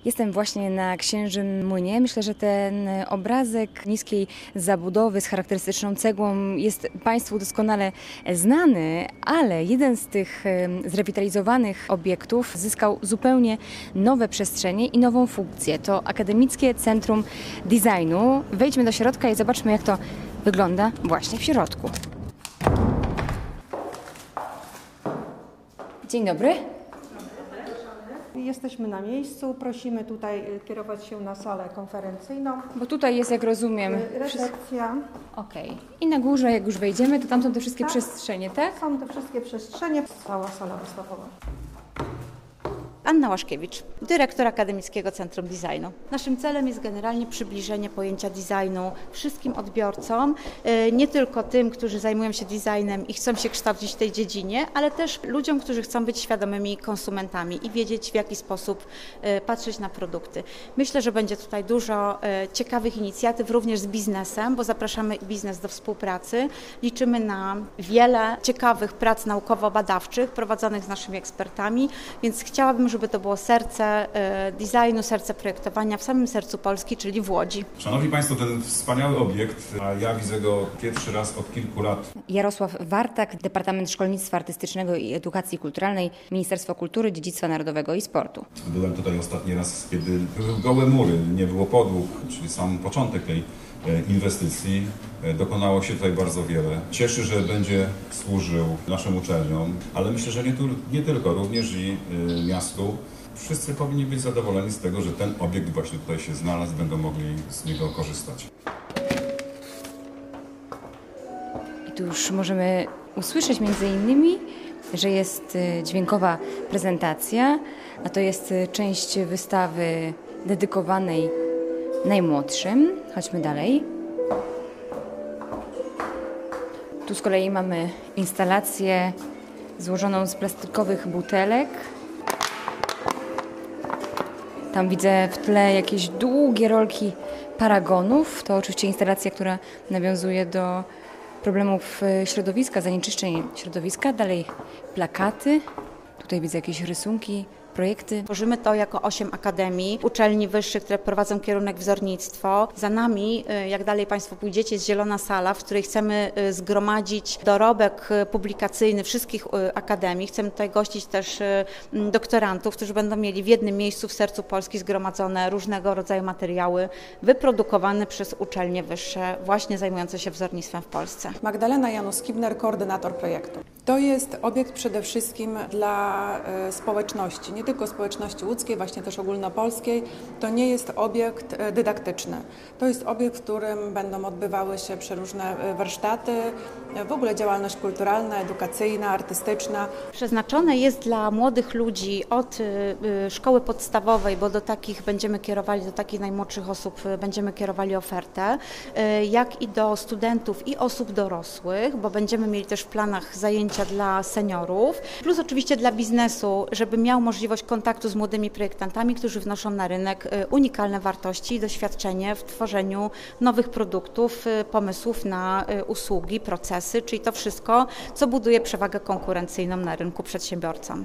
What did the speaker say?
Jestem właśnie na Księżym Młynie. Myślę, że ten obrazek niskiej zabudowy z charakterystyczną cegłą jest Państwu doskonale znany, ale jeden z tych zrewitalizowanych obiektów zyskał zupełnie nowe przestrzenie i nową funkcję. To Akademickie Centrum Designu. Wejdźmy do środka i zobaczmy, jak to wygląda właśnie w środku. Dzień dobry. Jesteśmy na miejscu, prosimy tutaj kierować się na salę konferencyjną. Bo tutaj jest, jak rozumiem, Recepcja. Okej. I na górze, jak już wejdziemy, to tam są te wszystkie przestrzenie, tak? Są te wszystkie przestrzenie, cała sala wystawowa. Anna Łaszkiewicz, dyrektor Akademickiego Centrum Designu. Naszym celem jest generalnie przybliżenie pojęcia designu wszystkim odbiorcom, nie tylko tym, którzy zajmują się designem i chcą się kształcić w tej dziedzinie, ale też ludziom, którzy chcą być świadomymi konsumentami i wiedzieć, w jaki sposób patrzeć na produkty. Myślę, że będzie tutaj dużo ciekawych inicjatyw również z biznesem, bo zapraszamy biznes do współpracy. Liczymy na wiele ciekawych prac naukowo-badawczych prowadzonych z naszymi ekspertami, więc chciałabym, żeby to było serce designu, serce projektowania w samym sercu Polski, czyli w Łodzi. Szanowni Państwo, ten wspaniały obiekt, a ja widzę go pierwszy raz od kilku lat. Jarosław Wartak, Departament Szkolnictwa Artystycznego i Edukacji Kulturalnej, Ministerstwo Kultury, Dziedzictwa Narodowego i Sportu. Byłem tutaj ostatni raz, kiedy były gołe mury, nie było podłóg, czyli sam początek tej inwestycji. Dokonało się tutaj bardzo wiele. Cieszy, że będzie służył naszym uczelniom, ale myślę, że nie tylko, również i miastu. Wszyscy powinni być zadowoleni z tego, że ten obiekt właśnie tutaj się znalazł, będą mogli z niego korzystać. I tu już możemy usłyszeć między innymi, że jest dźwiękowa prezentacja, a to jest część wystawy dedykowanej najmłodszym. Chodźmy dalej. Tu z kolei mamy instalację złożoną z plastikowych butelek. Tam widzę w tle jakieś długie rolki paragonów. To oczywiście instalacja, która nawiązuje do problemów środowiska, zanieczyszczeń środowiska. Dalej plakaty. Tutaj widzę jakieś rysunki, projekty. Tworzymy to jako 8 akademii, uczelni wyższych, które prowadzą kierunek wzornictwo. Za nami, jak dalej Państwo pójdziecie, jest zielona sala, w której chcemy zgromadzić dorobek publikacyjny wszystkich akademii. Chcemy tutaj gościć też doktorantów, którzy będą mieli w jednym miejscu w sercu Polski zgromadzone różnego rodzaju materiały wyprodukowane przez uczelnie wyższe, właśnie zajmujące się wzornictwem w Polsce. Magdalena Janus-Kibner, koordynator projektu. To jest obiekt przede wszystkim dla społeczności, nie tylko społeczności łódzkiej, właśnie też ogólnopolskiej. To nie jest obiekt dydaktyczny. To jest obiekt, w którym będą odbywały się przeróżne warsztaty, w ogóle działalność kulturalna, edukacyjna, artystyczna. Przeznaczone jest dla młodych ludzi od szkoły podstawowej, bo do takich najmłodszych osób będziemy kierowali ofertę, jak i do studentów i osób dorosłych, bo będziemy mieli też w planach zajęcia dla seniorów, plus oczywiście dla biznesu, żeby miał możliwość kontaktu z młodymi projektantami, którzy wnoszą na rynek unikalne wartości i doświadczenie w tworzeniu nowych produktów, pomysłów na usługi, procesy, czyli to wszystko, co buduje przewagę konkurencyjną na rynku przedsiębiorcom.